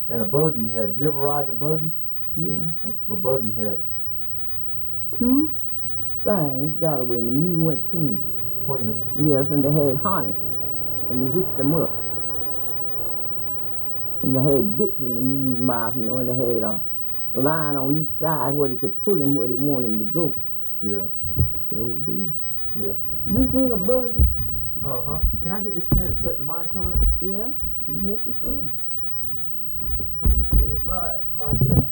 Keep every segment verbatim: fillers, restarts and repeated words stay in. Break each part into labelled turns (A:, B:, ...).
A: And a buggy had, did you ever ride the buggy?
B: Yeah.
A: The buggy had
B: two things got away and the mule went between them.
A: between them.
B: Yes, and they had harness. And they hooked them up. And they had bits in the mule's mouth, you know, and they had a line on each side where they could pull him where they want him to go.
A: Yeah.
B: So did.
A: Yeah.
B: You seen a buggy?
A: Uh-huh. Can I get this chair and set the mic on it?
B: Yeah. Yes, you can.
A: Just set it right like that.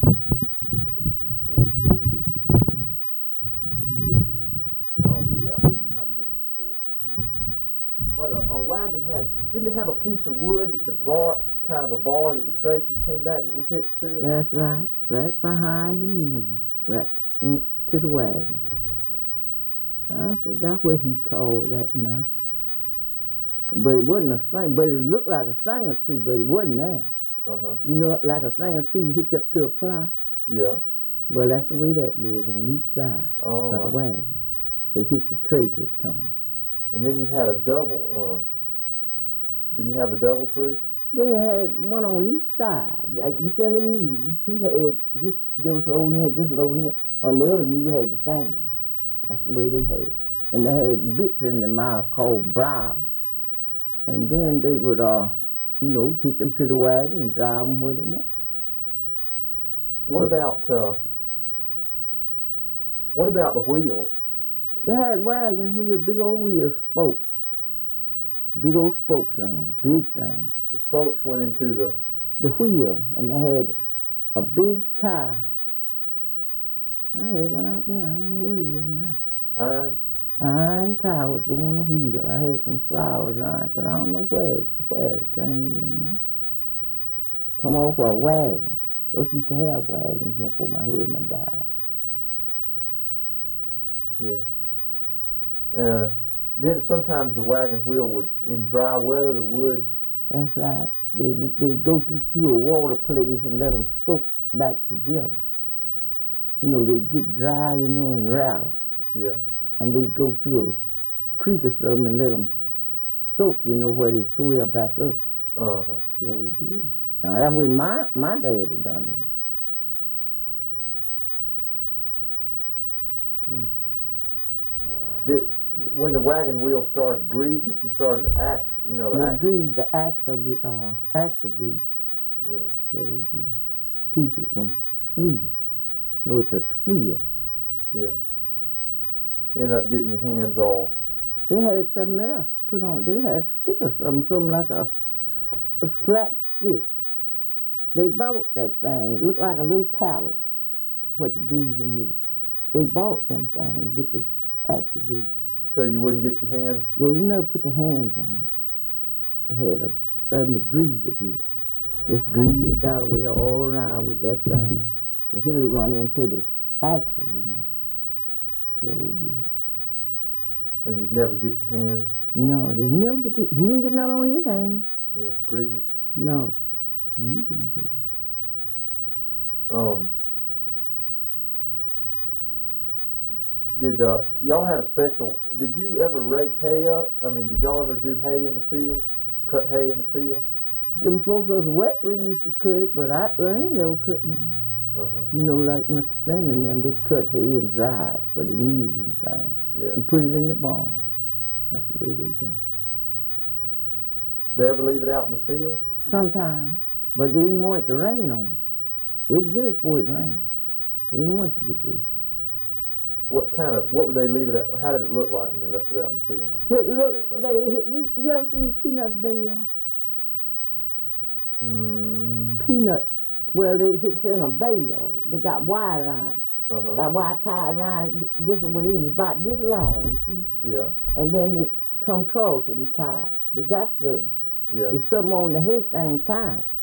A: Um, yeah, I've seen it before. But a, a wagon had, didn't it have a piece of wood that the bar, kind of a bar that the traces came back that was hitched to it?
B: That's right. Right behind the mule. Right into the wagon. I forgot what he called that now. But it wasn't a thing, but it looked like a singer tree, but it wasn't there.
A: Uh-huh.
B: You know, like a singer tree hitched up to a plow?
A: Yeah.
B: Well, that's the way that was on each side
A: Oh,
B: of the
A: I-
B: wagon. They hit the traces to 'em.
A: And then you had a double, uh, didn't you have a double tree?
B: They had one on each side. Like you said, the mule, he had this, there was over here, this over here. On the other mule had the same. That's the way they had it. And they had bits in the mouth called brows. And then they would, uh, you know, hitch them to the wagon and drive them where they want.
A: What about, uh, what about the wheels?
B: They had wagons wheels, big old wheel spokes. Big old spokes on them, big things.
A: The spokes went into the,
B: The wheel, and they had a big tire. I had one out there, I don't know where it is now.
A: iron.
B: Iron tire was on the wheel. I had some flowers on it, but I don't know where it, where the thing is now. Come off a wagon. Those used to have wagons here before my husband died.
A: Yeah. Uh, then sometimes the wagon wheel would, in dry weather, the wood.
B: That's right. They they go through, through a water place and let them soak back together. You know, they get dry, you know, and rattle.
A: Yeah.
B: And they go through a creek or something and let them soak, you know, where they swell back up.
A: Uh-huh.
B: So did. Now, that's way my, my dad had done that.
A: Hmm. Did, when the wagon wheel started greasing, it started to axe, you know, the
B: The
A: axe.
B: grease, the axle, gre- uh, axle grease.
A: Yeah.
B: So did. Keep it from squeezing. You know, it's a squeal.
A: Yeah. End up getting your hands all.
B: They had something else put on. They had stick or something, something like a, a flat stick. They bought that thing. It looked like a little paddle. What to grease them with. They bought them things with the axle grease.
A: So you wouldn't get your hands.
B: They didn't never put their hands on it. They had a something to grease it with. Just grease it all the way all around with that thing. But he'll run into the axle, you know. Yo,
A: And you'd never get your hands.
B: no, they never get the, he didn't get none on his hand.
A: Yeah. Greasy.
B: No. He didn't get them greased.
A: Um. Did uh, y'all had a special? Did you ever rake hay up? I mean, did y'all ever do hay in the field? Cut hay in the field?
B: Them folks was wet, we used to cut it, but I, I ain't never cut none.
A: Uh-huh.
B: You know, like Mister Fenn and them, they cut hay and dry it for the mules and things.
A: Yeah.
B: And put it in the barn. That's the way they do.
A: They ever leave it out in the field?
B: Sometimes. But they didn't want it to rain on it. They'd get it before it rained. They didn't want it to get wet.
A: What kind of? What would they leave it at? How did it look like when they left it out in the field?
B: It look, they, you, you ever seen Peanut's bale?
A: Mm.
B: Peanut. Well, they, it's in a bale. They got wire on it.
A: Uh-huh.
B: That wire tied around it this way, and it's about this long, you see?
A: Yeah.
B: And then they come close and tie. They got something.
A: Yeah.
B: There's something on the hay thing tied.